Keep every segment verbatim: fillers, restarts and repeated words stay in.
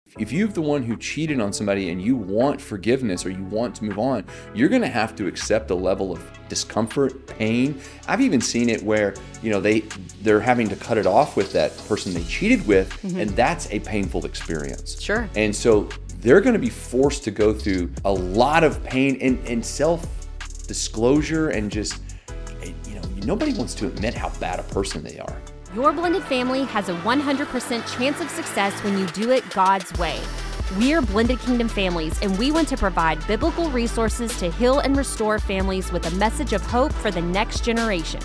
If you're the one who cheated on somebody and you want forgiveness or you want to move on, you're going to have to accept a level of discomfort, pain. I've even seen it where, you know, they, they're having to cut it off with that person they cheated with, mm-hmm. and that's a painful experience. Sure. And so they're going to be forced to go through a lot of pain and, and self-disclosure and just, you know, nobody wants to admit how bad a person they are. Your blended family has a one hundred percent chance of success when you do it God's way. We're Blended Kingdom Families, and we want to provide biblical resources to heal and restore families with a message of hope for the next generation.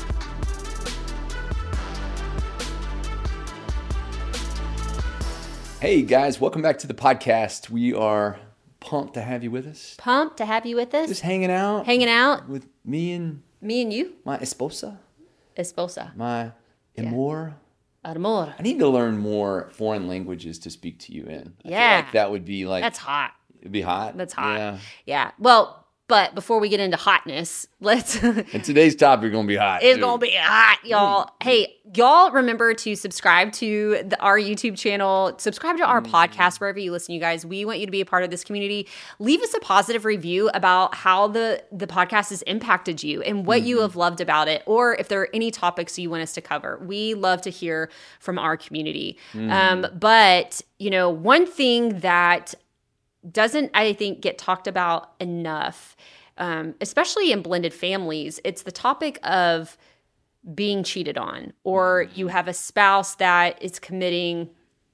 Hey guys, welcome back to the podcast. We are pumped to have you with us. Pumped to have you with us. Just hanging out. Hanging out. With me and... Me and you. My esposa. Esposa. My... Amor. Amor. I need to learn more foreign languages to speak to you in. I yeah. feel like that would be like... That's hot. It'd be hot? That's hot. Yeah. Yeah. Well, but before we get into hotness, let's... And today's topic is going to be hot. It's going to be hot, y'all. Hey, y'all remember to subscribe to the, our YouTube channel. Subscribe to our mm. podcast wherever you listen, you guys. We want you to be a part of this community. Leave us a positive review about how the, the podcast has impacted you and what mm-hmm. you have loved about it, or if there are any topics you want us to cover. We love to hear from our community. Mm. Um, but, you know, one thing that doesn't, I think, get talked about enough, um, especially in blended families, it's the topic of being cheated on, or you have a spouse that is committing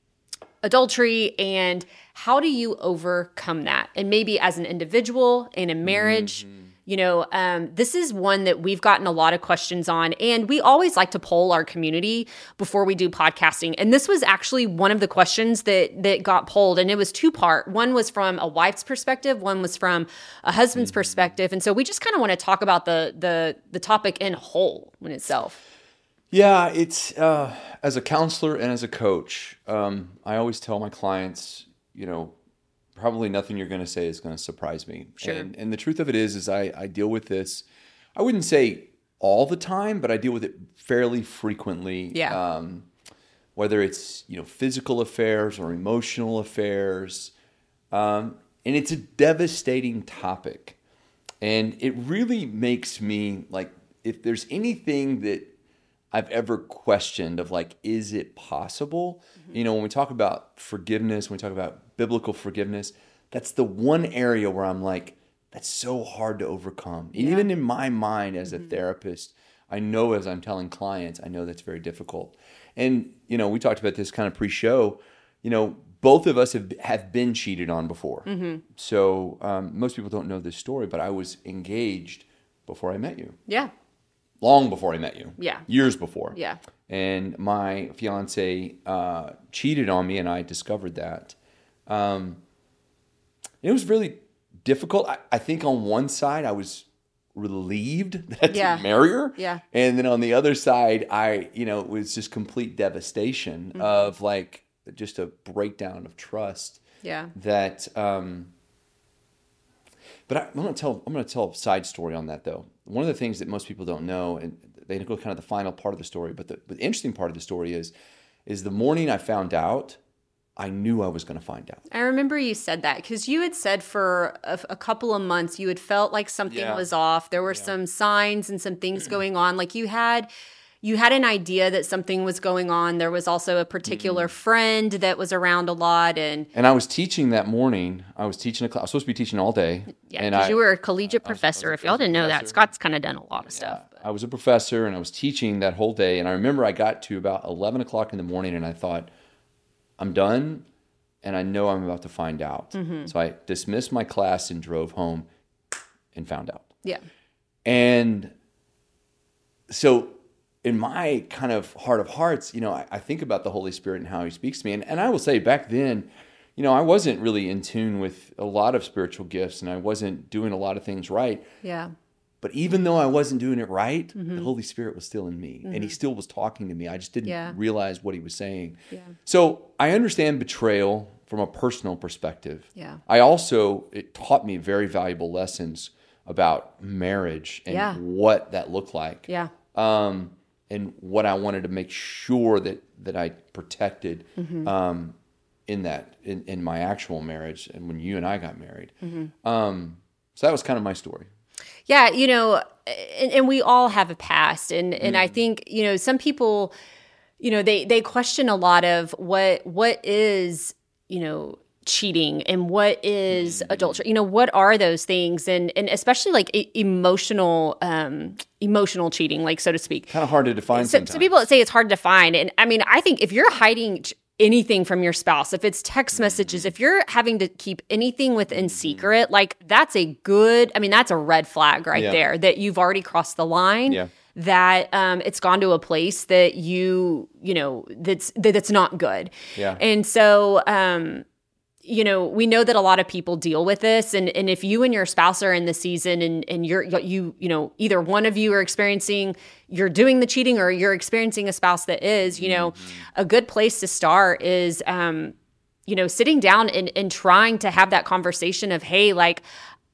adultery, and how do you overcome that? And maybe as an individual in a marriage, mm-hmm. you know, um, this is one that we've gotten a lot of questions on, and we always like to poll our community before we do podcasting. And this was actually one of the questions that that got polled, and it was two part. One was from a wife's perspective, one was from a husband's mm-hmm. perspective, and so we just kind of want to talk about the the the topic in whole in itself. Yeah, it's uh, as a counselor and as a coach, um, I always tell my clients, you know, probably nothing you're going to say is going to surprise me. Sure. And, and the truth of it is, is I, I deal with this, I wouldn't say all the time, but I deal with it fairly frequently. Yeah. Um, whether it's, you know, physical affairs or emotional affairs. Um, and it's a devastating topic. And it really makes me like, if there's anything that I've ever questioned of like, is it possible? Mm-hmm. You know, when we talk about forgiveness, when we talk about biblical forgiveness, that's the one area where I'm like, that's so hard to overcome. Yeah. Even in my mind as mm-hmm. a therapist, I know as I'm telling clients, I know that's very difficult. And, you know, we talked about this kind of pre-show, you know, both of us have, have been cheated on before. Mm-hmm. So um, most people don't know this story, but I was engaged before I met you. Yeah. Long before I met you. Yeah. Years before. Yeah. And my fiance uh, cheated on me, and I discovered that. Um, it was really difficult. I, I think on one side, I was relieved that yeah. to marry her. Yeah. And then on the other side, I, you know, it was just complete devastation mm-hmm. of like just a breakdown of trust. Yeah. That, um, but I, I'm going to tell, I'm going to tell a side story on that though. One of the things that most people don't know, and they go kind of the final part of the story, but the, but the interesting part of the story is, is the morning I found out, I knew I was going to find out. I remember you said that because you had said for a, a couple of months, you had felt like something yeah. was off. There were yeah. some signs and some things going on. Like you had, you had an idea that something was going on. There was also a particular mm-hmm. friend that was around a lot. And and I was teaching that morning. I was teaching a class. I was supposed to be teaching all day. Yeah, because you were a collegiate I, professor. I was, I was if y'all didn't know professor. that, Scott's kind of done a lot of yeah, stuff. But. I was a professor, and I was teaching that whole day. And I remember I got to about eleven o'clock in the morning, and I thought, I'm done, and I know I'm about to find out. Mm-hmm. So I dismissed my class and drove home and found out. Yeah. And so in my kind of heart of hearts, you know, I, I think about the Holy Spirit and how he speaks to me. And, and I will say back then, you know, I wasn't really in tune with a lot of spiritual gifts, and I wasn't doing a lot of things right. Yeah. But even though I wasn't doing it right, mm-hmm. the Holy Spirit was still in me, mm-hmm. and he still was talking to me. I just didn't yeah. realize what he was saying. Yeah. So I understand betrayal from a personal perspective. Yeah. I also, it taught me very valuable lessons about marriage and yeah. what that looked like. Yeah. Um, and what I wanted to make sure that, that I protected mm-hmm. um, in that, in, in my actual marriage and when you and I got married. Mm-hmm. Um, so that was kind of my story. Yeah, you know, and, and we all have a past. And, and mm. I think, you know, some people, you know, they, they question a lot of what what is, you know, cheating and what is mm-hmm. adultery. You know, what are those things? And and especially like e- emotional um, emotional cheating, like so to speak. Kind of hard to define so, sometimes. So people say it's hard to define. And I mean, I think if you're hiding anything from your spouse, if it's text messages, if you're having to keep anything within secret, like that's a good, I mean, that's a red flag right yeah. there that you've already crossed the line. Yeah. That um, it's gone to a place that you, you know, that's that that's not good. Yeah. And so, um, you know, we know that a lot of people deal with this, and and if you and your spouse are in the season, and and you're you you know either one of you are experiencing, you're doing the cheating, or you're experiencing a spouse that is, you know, mm-hmm. a good place to start is, um, you know, sitting down and and trying to have that conversation of, hey, like,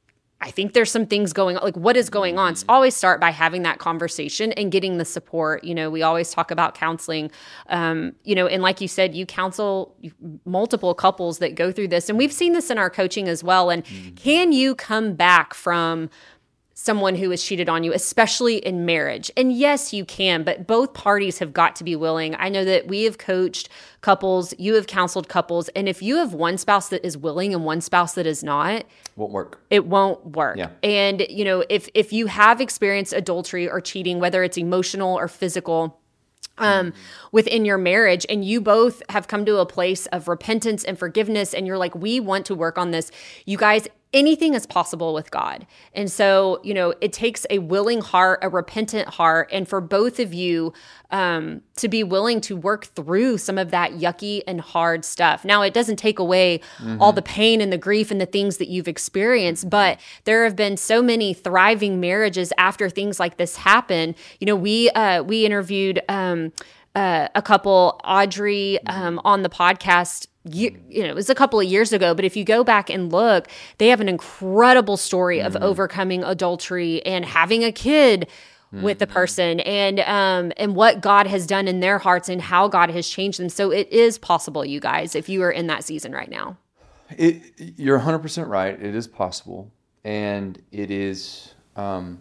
I think there's some things going on. Like, what is going on? So always start by having that conversation and getting the support. You know, we always talk about counseling, um, you know, and like you said, you counsel multiple couples that go through this. And we've seen this in our coaching as well. And mm-hmm. can you come back from someone who has cheated on you, especially in marriage? And yes, you can, but both parties have got to be willing. I know that we have coached couples, you have counseled couples, and if you have one spouse that is willing and one spouse that is not, won't work. It won't work. Yeah. And, you know, if if you have experienced adultery or cheating, whether it's emotional or physical, um, mm-hmm. within your marriage, and you both have come to a place of repentance and forgiveness, and you're like, we want to work on this, you guys, anything is possible with God. And so, you know, it takes a willing heart, a repentant heart, and for both of you um, to be willing to work through some of that yucky and hard stuff. Now, it doesn't take away mm-hmm. all the pain and the grief and the things that you've experienced, but there have been so many thriving marriages after things like this happen. You know, we uh, we interviewed um, uh, a couple, Audrey, um, on the podcast. You, you know, it was a couple of years ago, but if you go back and look, they have an incredible story of mm-hmm. overcoming adultery and having a kid mm-hmm. with the person, and um and what God has done in their hearts and how God has changed them. So it is possible, you guys, if you are in that season right now. It, you're one hundred percent right. It is possible, and it is um,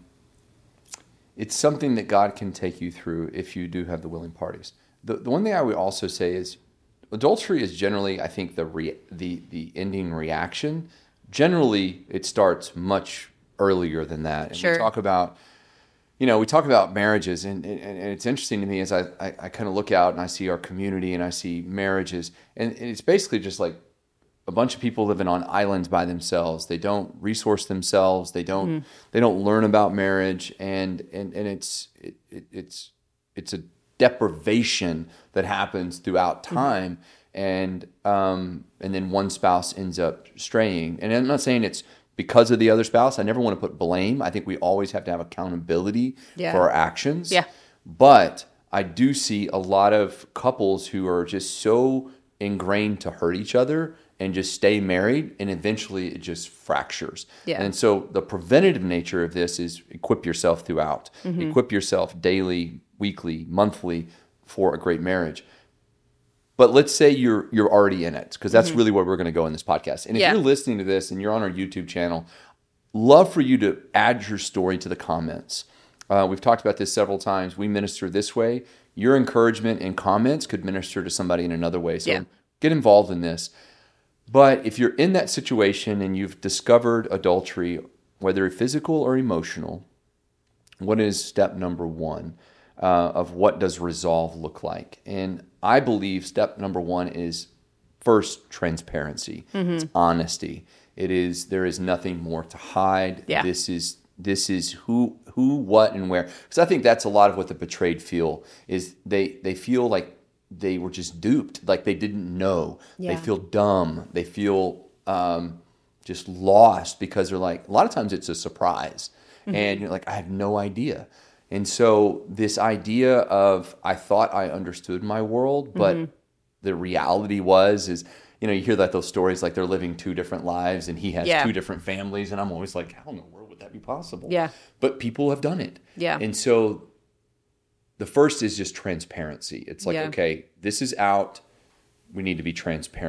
it's something that God can take you through if you do have the willing parties. The the one thing I would also say is, adultery is generally, I think, the re- the the ending reaction. Generally, it starts much earlier than that. And sure. we talk about, you know, we talk about marriages, and, and, and it's interesting to me as I, I, I kind of look out and I see our community and I see marriages, and, and it's basically just like a bunch of people living on islands by themselves. They don't resource themselves. They don't mm. they don't learn about marriage, and and and it's it, it, it's it's a deprivation that happens throughout time, and um, and then one spouse ends up straying. And I'm not saying it's because of the other spouse. I never want to put blame. I think we always have to have accountability yeah. for our actions. Yeah. But I do see a lot of couples who are just so ingrained to hurt each other and just stay married, and eventually it just fractures. Yeah. And so the preventative nature of this is equip yourself throughout. Mm-hmm. Equip yourself daily, weekly, monthly for a great marriage. But let's say you're you're already in it, because that's mm-hmm. really where we're going to go in this podcast. And if yeah. you're listening to this and you're on our YouTube channel, love for you to add your story to the comments. Uh, we've talked about this several times. We minister this way. Your encouragement and comments could minister to somebody in another way. So yeah. get involved in this. But if you're in that situation and you've discovered adultery, whether physical or emotional, what is step number one uh, of what does resolve look like? And I believe step number one is first transparency. Mm-hmm. It's honesty. It is there is nothing more to hide. Yeah. This is this is who who, what, and where. Because I think that's a lot of what the betrayed feel is they they feel like they were just duped, like they didn't know. Yeah. They feel dumb. They feel um, just lost because they're like, a lot of times it's a surprise. Mm-hmm. And you're like, I have no idea. And so this idea of, I thought I understood my world, but mm-hmm. the reality was, is, you know, you hear that those stories, like they're living two different lives and he has yeah. two different families. And I'm always like, how in the world would that be possible? Yeah. But people have done it. Yeah. And so the first is just transparency. It's like, yeah. okay, this is out. We need to be transparent.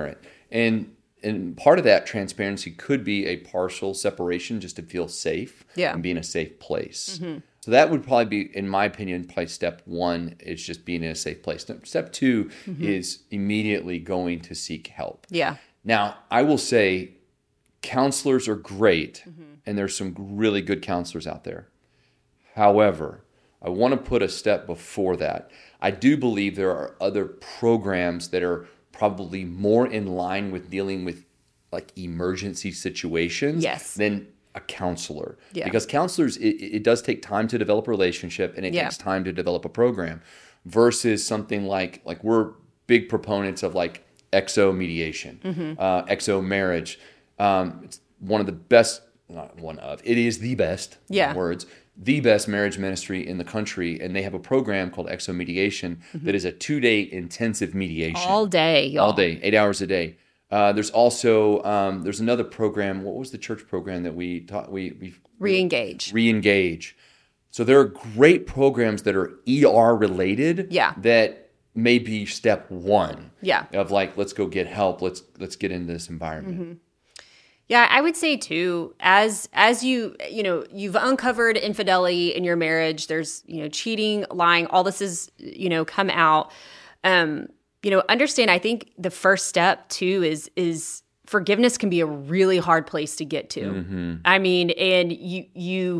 And and part of that transparency could be a partial separation just to feel safe Yeah. and be in a safe place. Mm-hmm. So that would probably be, in my opinion, probably step one is just being in a safe place. Step two mm-hmm. is immediately going to seek help. Yeah. Now, I will say counselors are great, mm-hmm. and there's some really good counselors out there. However, I want to put a step before that. I do believe there are other programs that are probably more in line with dealing with like emergency situations yes. than a counselor. Yeah. Because counselors, it, it does take time to develop a relationship, and it yeah. takes time to develop a program versus something like, like we're big proponents of like exo mediation, mm-hmm. uh, exo marriage. Um, it's one of the best, not one of, it is the best yeah. words, the best marriage ministry in the country, and they have a program called Exo Mediation mm-hmm. that is a two-day intensive mediation. All day, y'all. All day, eight hours a day. Uh, there's also um, there's another program. What was the church program that we taught? We we Reengage. Reengage. So there are great programs that are E R related. Yeah. That may be step one. Yeah. Of like, let's go get help. Let's let's get into this environment. Mm-hmm. Yeah, I would say too, as as you, you know, you've uncovered infidelity in your marriage, there's, you know, cheating, lying, all this is, you know, come out. Um, you know, understand, I think the first step too is is forgiveness can be a really hard place to get to. Mm-hmm. I mean, and you you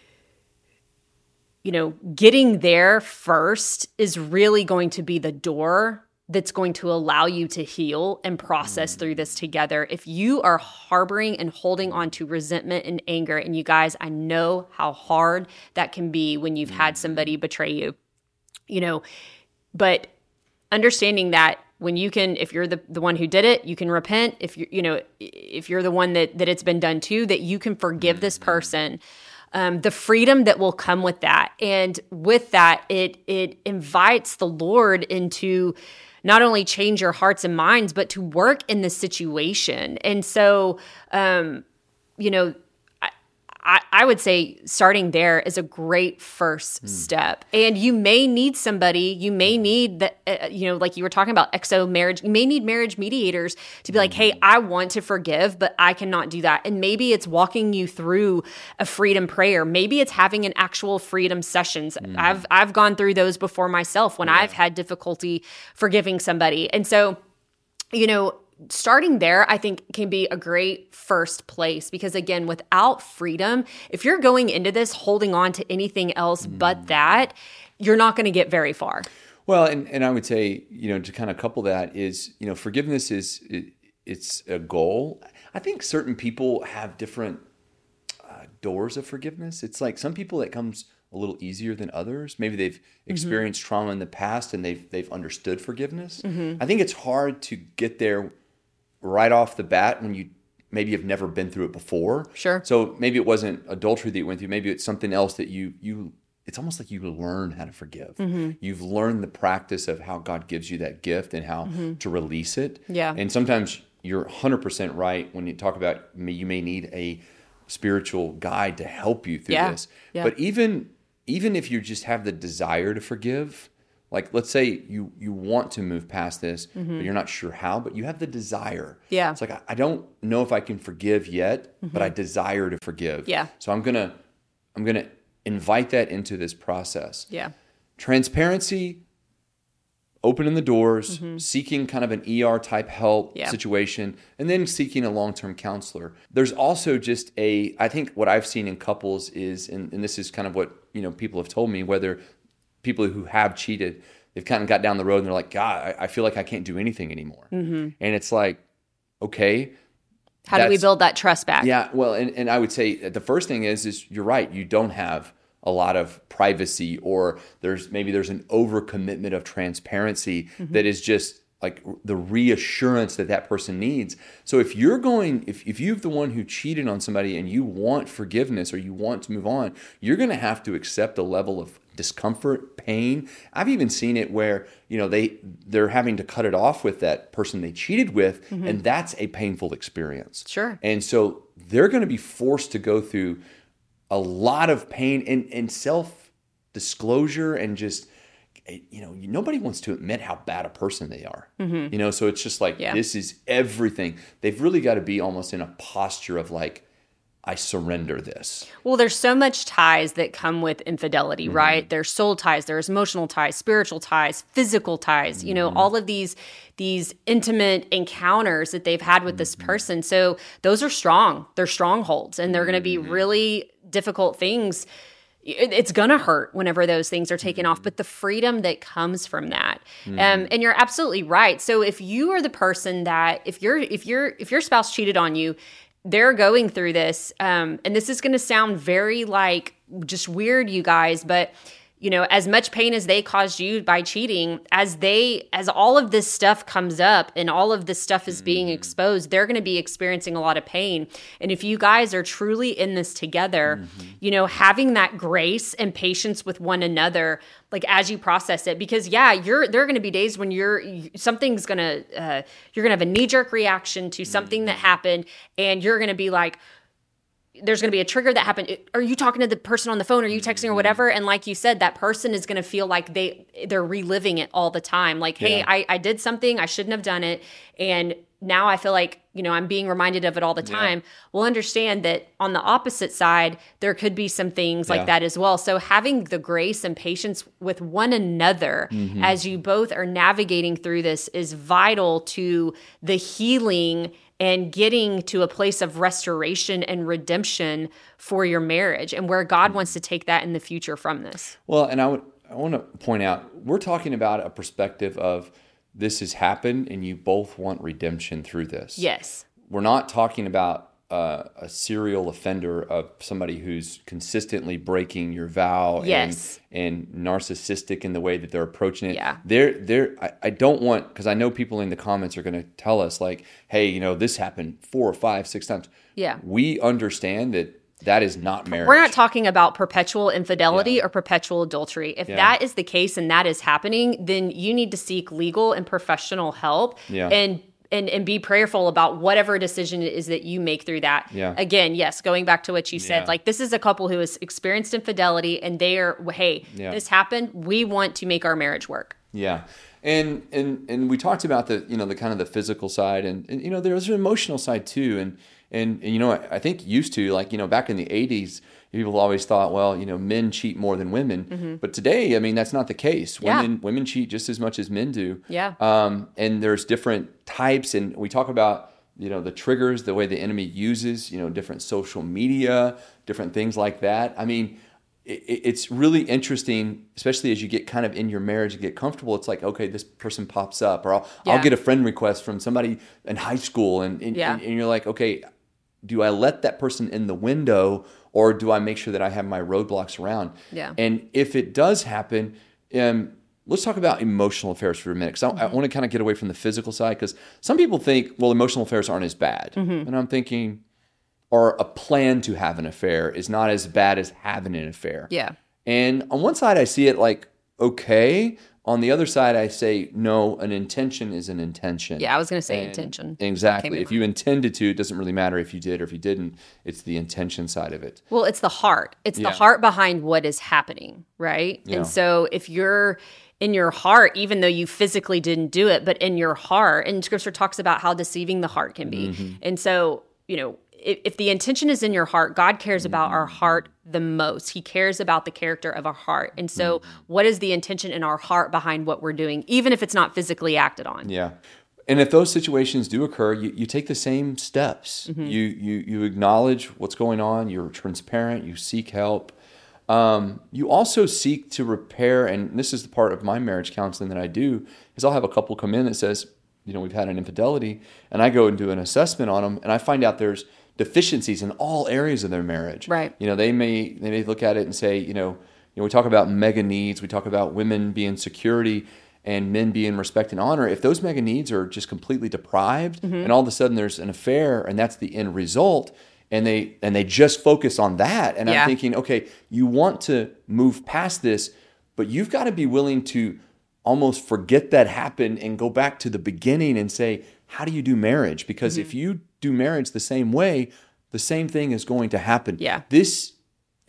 you know, getting there first is really going to be the door that's going to allow you to heal and process through this together. If you are harboring and holding on to resentment and anger, and you guys, I know how hard that can be when you've had somebody betray you, you know, but understanding that when you can, if you're the, the one who did it, you can repent. If you you know, if you're the one that, that it's been done to, that you can forgive this person. Um, the freedom that will come with that. And with that, it it invites the Lord into not only change your hearts and minds, but to work in the situation. And so, um, you know, I, I, I would say starting there is a great first mm. step. And you may need somebody, you may need that, uh, you know, like you were talking about exo marriage, you may need marriage mediators to be like, hey, I want to forgive, but I cannot do that. And maybe it's walking you through a freedom prayer. Maybe it's having an actual freedom sessions. Mm. I've, I've gone through those before myself when yeah. I've had difficulty forgiving somebody. And so, you know, starting there, I think, can be a great first place because, again, without freedom, if you're going into this holding on to anything else mm. but that, you're not going to get very far. Well, and, and I would say, you know, to kind of couple that is, you know, forgiveness is, it, it's a goal. I think certain people have different uh, doors of forgiveness. It's like some people it comes a little easier than others. Maybe they've experienced mm-hmm. trauma in the past and they've they've understood forgiveness. Mm-hmm. I think it's hard to get there right off the bat when you maybe have never been through it before. Sure. So maybe it wasn't adultery that you went through. Maybe it's something else that you you. It's almost like you learn how to forgive. Mm-hmm. You've learned the practice of how God gives you that gift and how mm-hmm. to release it. Yeah. And sometimes you're one hundred percent right when you talk about you may need a spiritual guide to help you through yeah. this. Yeah. But even even if you just have the desire to forgive, like let's say you you want to move past this, mm-hmm. but you're not sure how, but you have the desire. Yeah. It's like, I, I don't know if I can forgive yet, mm-hmm. but I desire to forgive. Yeah. So I'm gonna I'm gonna invite that into this process. Yeah. Transparency, opening the doors, mm-hmm. seeking kind of an E R type help yeah. situation, and then seeking a long-term counselor. There's also just a, I think what I've seen in couples is, and, and this is kind of what, you know, people have told me, whether people who have cheated, they've kind of got down the road and they're like, God, I, I feel like I can't do anything anymore. Mm-hmm. And it's like, okay. How do we build that trust back? Yeah, well, and, and I would say the first thing is, is you're right. You don't have a lot of privacy, or there's maybe there's an overcommitment of transparency mm-hmm. that is just like the reassurance that that person needs. So if you're going, if, if you're the one who cheated on somebody and you want forgiveness or you want to move on, you're going to have to accept a level of discomfort, pain. I've even seen it where, you know, they, they're having to cut it off with that person they cheated with, mm-hmm. and that's a painful experience. Sure. And so they're going to be forced to go through a lot of pain and, and self-disclosure and just it, you know, nobody wants to admit how bad a person they are. Mm-hmm. You know, so it's just like, yeah. this is everything. They've really got to be almost in a posture of like, I surrender this. Well, there's so much ties that come with infidelity, mm-hmm. right? There's soul ties, there's emotional ties, spiritual ties, physical ties, mm-hmm. you know, all of these these intimate encounters that they've had with mm-hmm. this person. So those are strong. They're strongholds, and they're going to be mm-hmm. really difficult things. It's going to hurt whenever those things are taken mm-hmm. off, but the freedom that comes from that. Mm-hmm. Um, and you're absolutely right. So if you are the person that, if you're, if you're, if your spouse cheated on you, they're going through this, um, and this is going to sound very like just weird, you guys, but you know, as much pain as they caused you by cheating, as they, as all of this stuff comes up and all of this stuff is being exposed, they're going to be experiencing a lot of pain. And if you guys are truly in this together, mm-hmm. you know, having that grace and patience with one another, like as you process it, because yeah, you're, there are going to be days when you're, something's going to, uh, you're going to have a knee jerk reaction to something mm-hmm. that happened, and you're going to be like, there's going to be a trigger that happened. Are you talking to the person on the phone? Are you texting or whatever? And like you said, that person is going to feel like they, they're reliving it all the time. Like, hey, yeah. I, I did something. I shouldn't have done it. And now I feel like, you know, I'm being reminded of it all the time. Yeah. We'll understand that on the opposite side, there could be some things like yeah. that as well. So having the grace and patience with one another mm-hmm. as you both are navigating through this is vital to the healing and getting to a place of restoration and redemption for your marriage, and where God wants to take that in the future from this. Well, and I would I want to point out, we're talking about a perspective of this has happened and you both want redemption through this. Yes. We're not talking about uh, a serial offender of somebody who's consistently breaking your vow yes. and, and narcissistic in the way that they're approaching it. Yeah. They're, they're, I, I don't want, because I know people in the comments are going to tell us like, hey, you know, this happened four or five, six times. Yeah. We understand that that is not marriage. We're not talking about perpetual infidelity Yeah. or perpetual adultery. If Yeah. that is the case and that is happening, then you need to seek legal and professional help Yeah. and and and be prayerful about whatever decision it is that you make through that. Yeah. Again, yes, going back to what you said, Yeah. like this is a couple who has experienced infidelity and they are, hey, Yeah. this happened. We want to make our marriage work. Yeah. And and and we talked about the, you know, the kind of the physical side, and, and you know, there's an emotional side too. And and, and you know, I, I think used to, like, you know, back in the eighties, people always thought, well, you know, men cheat more than women. Mm-hmm. But today, I mean, that's not the case. Yeah. Women women cheat just as much as men do. Yeah. Um, and there's different types, and we talk about, you know, the triggers, the way the enemy uses, you know, different social media, different things like that. I mean, it, it's really interesting, especially as you get kind of in your marriage and get comfortable. It's like, okay, this person pops up, or I'll, Yeah. I'll get a friend request from somebody in high school, and and, Yeah. and and you're like, okay, do I let that person in the window, or do I make sure that I have my roadblocks around? Yeah. And if it does happen, um, let's talk about emotional affairs for a minute, because I, mm-hmm. I want to kind of get away from the physical side, because some people think, well, emotional affairs aren't as bad. Mm-hmm. And I'm thinking, or a plan to have an affair is not as bad as having an affair. Yeah. And on one side, I see it like, okay. On the other side, I say, no, an intention is an intention. Yeah, I was going to say And intention. Exactly. If you intended to, it doesn't really matter if you did or if you didn't. It's the intention side of it. Well, it's the heart. It's Yeah. the heart behind what is happening, right? Yeah. And so if you're in your heart, even though you physically didn't do it, but in your heart, and Scripture talks about how deceiving the heart can be. Mm-hmm. And so, you know, if, if the intention is in your heart, God cares about mm-hmm. our heart the most. He cares about the character of our heart. And so mm-hmm. what is the intention in our heart behind what we're doing, even if it's not physically acted on? Yeah. And if those situations do occur, you, you take the same steps. Mm-hmm. You, you you acknowledge what's going on. You're transparent. You seek help. Um, you also seek to repair, and this is the part of my marriage counseling that I do, is I'll have a couple come in that says, you know, we've had an infidelity, and I go and do an assessment on them, and I find out there's deficiencies in all areas of their marriage. Right. You know, they may they may look at it and say, you know, you know, we talk about mega needs, we talk about women being security and men being respect and honor. If those mega needs are just completely deprived, mm-hmm. and all of a sudden there's an affair, and that's the end result, and they and they just focus on that, and yeah. I'm thinking, okay, you want to move past this, but you've got to be willing to almost forget that happened and go back to the beginning and say, how do you do marriage? Because mm-hmm. if you do marriage the same way, the same thing is going to happen. Yeah. This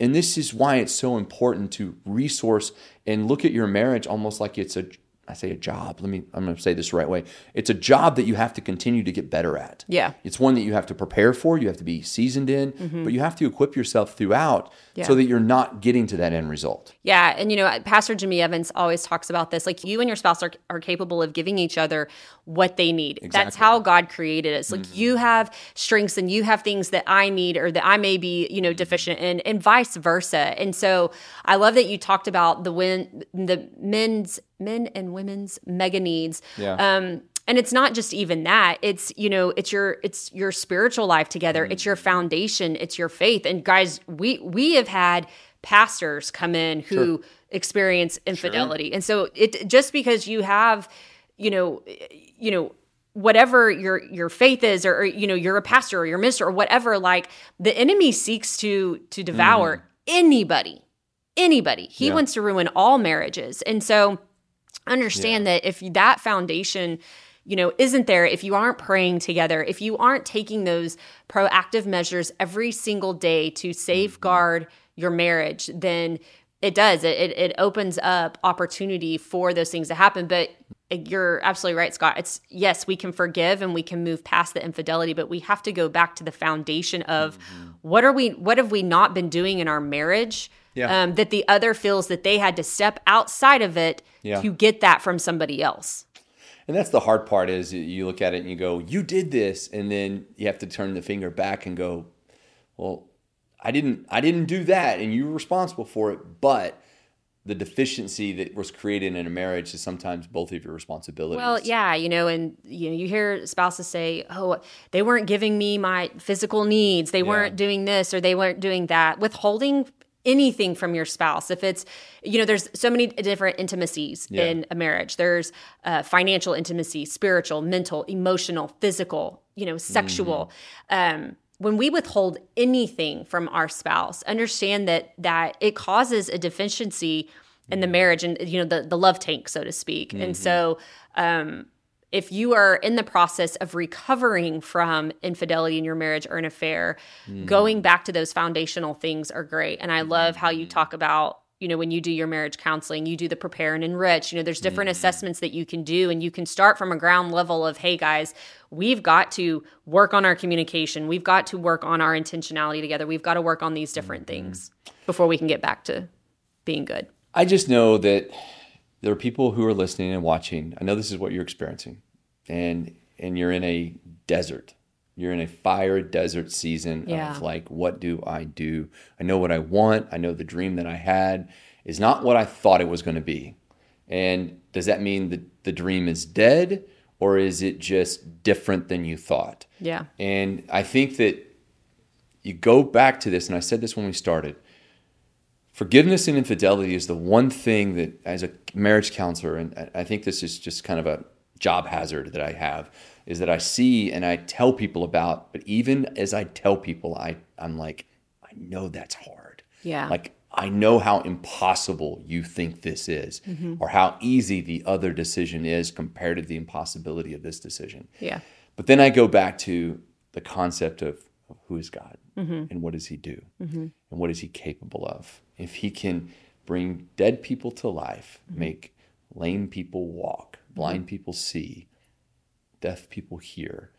and this is why it's so important to resource and look at your marriage almost like it's a, I say a job. Let me, I'm going to say this the right way. It's a job that you have to continue to get better at. Yeah. It's one that you have to prepare for. You have to be seasoned in, mm-hmm. but you have to equip yourself throughout yeah. so that you're not getting to that end result. Yeah. And, you know, Pastor Jimmy Evans always talks about this. Like, you and your spouse are, are capable of giving each other what they need. Exactly. That's how God created us. Like, mm-hmm. you have strengths and you have things that I need or that I may be, you know, deficient in, and vice versa. And so I love that you talked about the win, the men's, men and women's mega needs. Yeah. Um, and it's not just even that. It's, you know, it's your it's your spiritual life together. Mm-hmm. It's your foundation. It's your faith. And guys, we we have had pastors come in who sure. experience infidelity. Sure. And so it just because you have, you know, you know, whatever your your faith is, or, or you know, you're a pastor or you're a minister or whatever, like, the enemy seeks to to devour mm. anybody. Anybody. He yeah. wants to ruin all marriages. And so understand yeah. that if that foundation, you know, isn't there, if you aren't praying together, if you aren't taking those proactive measures every single day to safeguard mm-hmm. your marriage, then it does. It, it it opens up opportunity for those things to happen. But you're absolutely right, Scott. It's, yes, we can forgive and we can move past the infidelity, but we have to go back to the foundation of mm-hmm. what are we, what have we not been doing in our marriage yeah. um, that the other feels that they had to step outside of it yeah. to get that from somebody else. And that's the hard part, is you look at it and you go, you did this. And then you have to turn the finger back and go, well, I didn't, I didn't do that. And you were responsible for it. But the deficiency that was created in a marriage is sometimes both of your responsibilities. Well, yeah, you know, and you know, you hear spouses say, "Oh, they weren't giving me my physical needs. They yeah. weren't doing this or they weren't doing that." Withholding anything from your spouse, if it's, you know, there's so many different intimacies yeah. in a marriage. There's uh, financial intimacy, spiritual, mental, emotional, physical, you know, sexual. Mm-hmm. Um, when we withhold anything from our spouse, understand that that it causes a deficiency in the marriage and, you know, the, the love tank, so to speak. Mm-hmm. And so um, if you are in the process of recovering from infidelity in your marriage or an affair, mm-hmm. going back to those foundational things are great. And I love how you talk about, you know, when you do your marriage counseling, you do the prepare and enrich, you know, there's different mm-hmm. assessments that you can do, and you can start from a ground level of, hey guys, we've got to work on our communication. We've got to work on our intentionality together. We've got to work on these different mm-hmm. things before we can get back to being good. I just know that there are people who are listening and watching. I know this is what you're experiencing, and, and you're in a desert. You're in a fire desert season yeah. of like, what do I do? I know what I want. I know the dream that I had is not what I thought it was going to be. And does that mean that the dream is dead, or is it just different than you thought? Yeah. And I think that you go back to this, and I said this when we started. Forgiveness and infidelity is the one thing that, as a marriage counselor, and I think this is just kind of a job hazard that I have, is that I see and I tell people about, but even as I tell people, I, I'm like, I know that's hard. Yeah. Like, I know how impossible you think this is, mm-hmm. or how easy the other decision is compared to the impossibility of this decision. Yeah. But then I go back to the concept of, of who is God, mm-hmm. and what does he do, mm-hmm. and what is he capable of? If he can bring dead people to life, mm-hmm. make lame people walk, blind mm-hmm. people see, deaf people hear,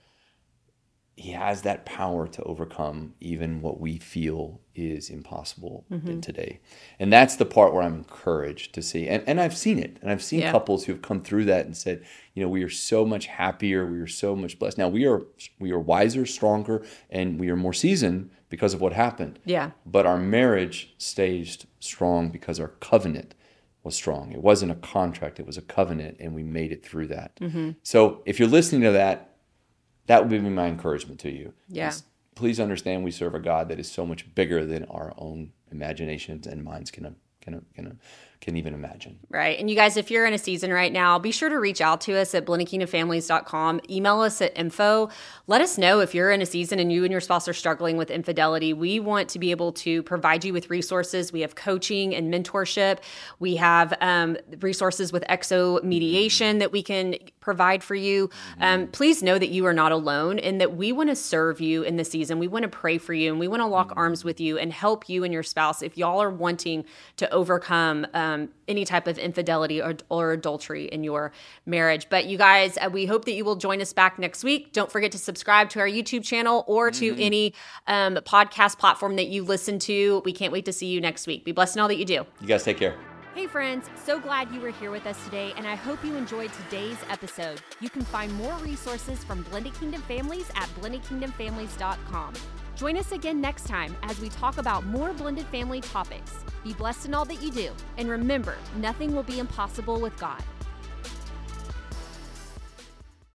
he has that power to overcome even what we feel is impossible mm-hmm. in today. And that's the part where I'm encouraged to see. And, and I've seen it. And I've seen yeah. couples who have come through that and said, you know, we are so much happier. We are so much blessed. Now, we are we are wiser, stronger, and we are more seasoned because of what happened. Yeah. But our marriage stays strong because our covenant was strong. It wasn't a contract. It was a covenant, and we made it through that. Mm-hmm. So if you're listening to that, that would be my encouragement to you. Yeah. Is please understand we serve a God that is so much bigger than our own imaginations and minds can can can can even imagine. Right. And you guys, if you're in a season right now, be sure to reach out to us at blended kingdom families dot com. Email us at info. Let us know if you're in a season and you and your spouse are struggling with infidelity. We want to be able to provide you with resources. We have coaching and mentorship. We have um, resources with Exo Mediation that we can provide for you. Um, please know that you are not alone and that we want to serve you in this season. We want to pray for you and we want to lock arms with you and help you and your spouse if y'all are wanting to overcome um, any type of infidelity or, or adultery in your marriage. But you guys, uh, we hope that you will join us back next week. Don't forget to subscribe to our YouTube channel or to mm-hmm. any um, podcast platform that you listen to. We can't wait to see you next week. Be blessed in all that you do. You guys take care. Hey friends, so glad you were here with us today, and I hope you enjoyed today's episode. You can find more resources from Blended Kingdom Families at blended kingdom families dot com. Join us again next time as we talk about more blended family topics. Be blessed in all that you do, and remember, nothing will be impossible with God.